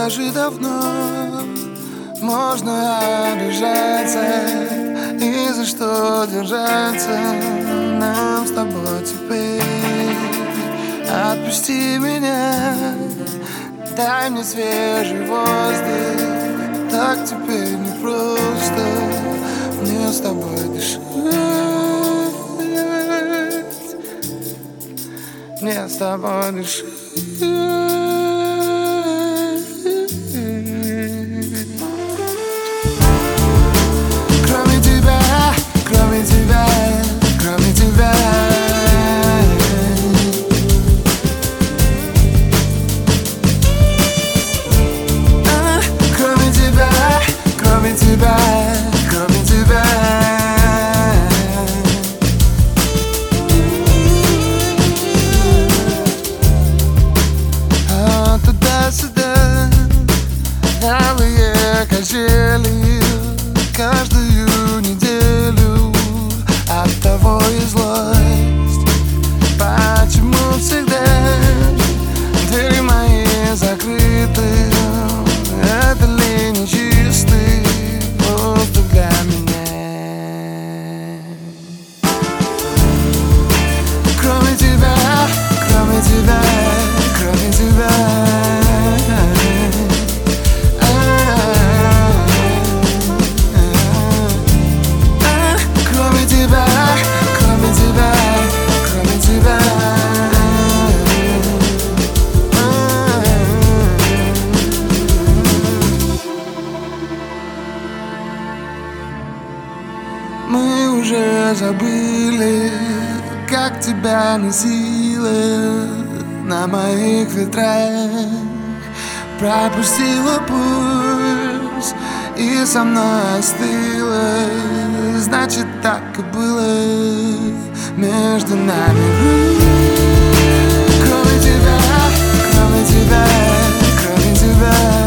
Скажи, давно можно обижаться, и за что держаться нам с тобой теперь? Отпусти меня, дай мне свежий воздух. Так теперь непросто мне с тобой дышать, мне с тобой дышать. Кроме тебя, кроме тебя, кроме тебя. Кроме тебя, кроме тебя, кроме тебя. Туда-сюда, алые качели каждую неделю. Оттого и злость. Почему всегда двери мои закрыты? Это ли не чистый воздух для меня? Кроме тебя, кроме тебя, кроме тебя. Кроме тебя, кроме тебя, кроме тебя. Мы уже забыли, как тебя носила на моих ветрах. Пропустила пульс и со мной остыла. Значит, так и было между нами. Кроме тебя, кроме тебя, кроме тебя.